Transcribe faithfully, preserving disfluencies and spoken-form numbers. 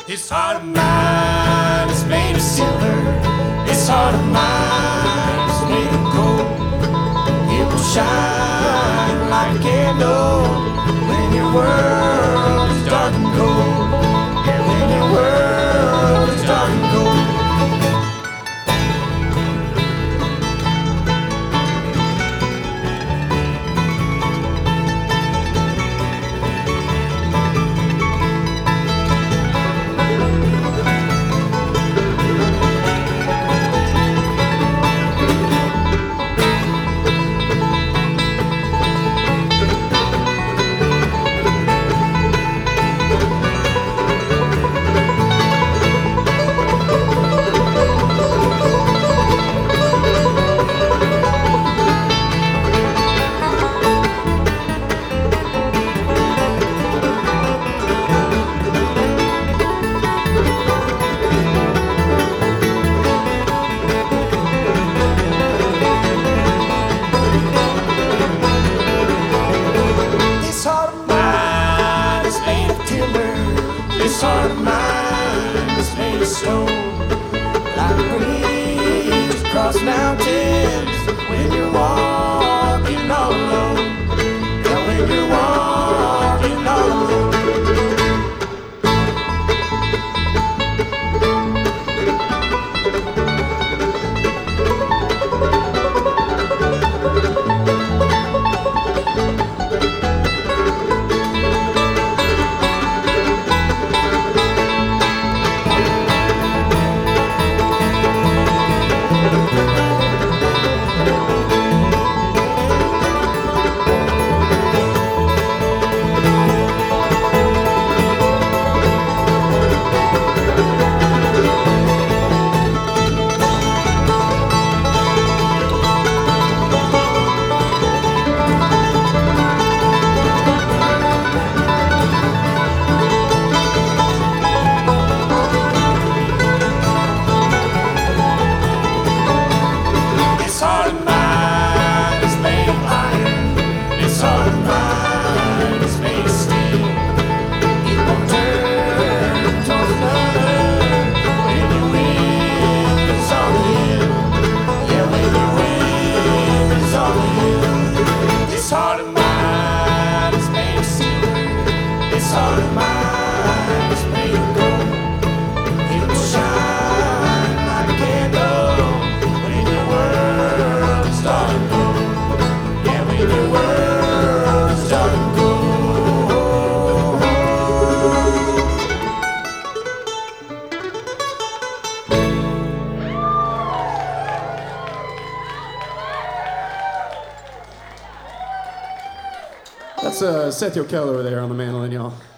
This heart of mine is made of silver. This heart of mine is made of gold. It will shine like a candle when your world is dark and cold. Yeah, when your world is dark and cold. This heart of mine is made of stone. Like a breeze across mountains when you're walking all alone. Yeah, when you're walking all alone. This heart of mine is made of silver. This heart of mine is made of gold. It will shine like a candle when your world is dark and cold. Yeah, when your world is dark and cold. That's uh, Seth Yokel over there on the mandolin, y'all.